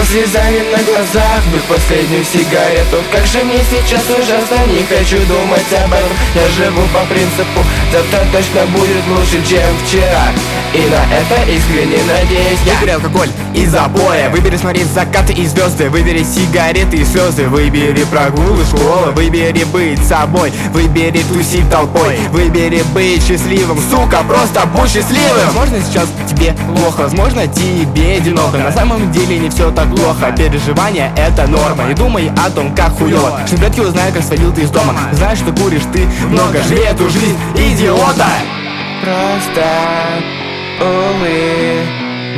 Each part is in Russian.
слезами на глазах вдруг последнюю сигарету. Как же мне сейчас ужасно, не хочу думать об этом. Я живу по принципу, завтра точно будет лучше, чем вчера, и на это искренне надеюсь. Выбери алкоголь и запоя, выбери смотреть закаты и звезды, выбери сигареты и слезы, выбери прогулы, школа, выбери быть собой, выбери тусить толпой, выбери быть счастливым, сука, просто будь счастливым. Возможно, сейчас тебе плохо, возможно, тебе одиноко. На самом деле не все так плохо, переживания это норма. Не думай о том, как хуёво, что предки узнают, как свалил ты из дома. Знаешь, что куришь ты много, живи эту жизнь идиота. Просто улыбайся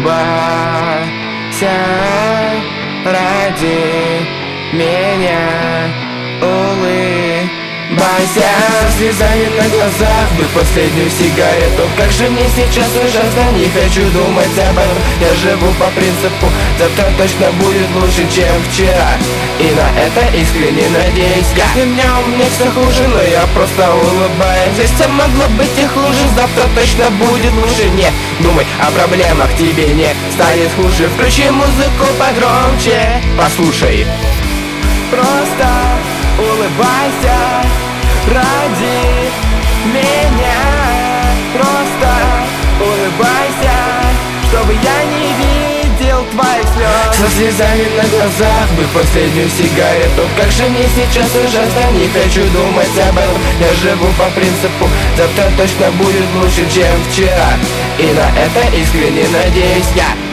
ради меня, улыбайся. Со слезами на глазах вдруг последнюю сигарету. Как же мне сейчас ужасно, не хочу думать об этом. Я живу по принципу, завтра точно будет лучше, чем вчера, и на это искренне надеюсь. Если мне все хуже, но я просто улыбаюсь. Здесь все могло быть и хуже, завтра точно будет лучше. Не думай о проблемах, тебе не станет хуже. Включи музыку погромче, послушай. Просто улыбайся ради меня. Просто улыбайся, чтобы я не видел твоих слез. Со слезами на глазах вдруг последнюю сигарету. Как же мне сейчас ужасно, не хочу думать об этом. Я живу по принципу, завтра точно будет лучше, чем вчера, и на это искренне надеюсь я.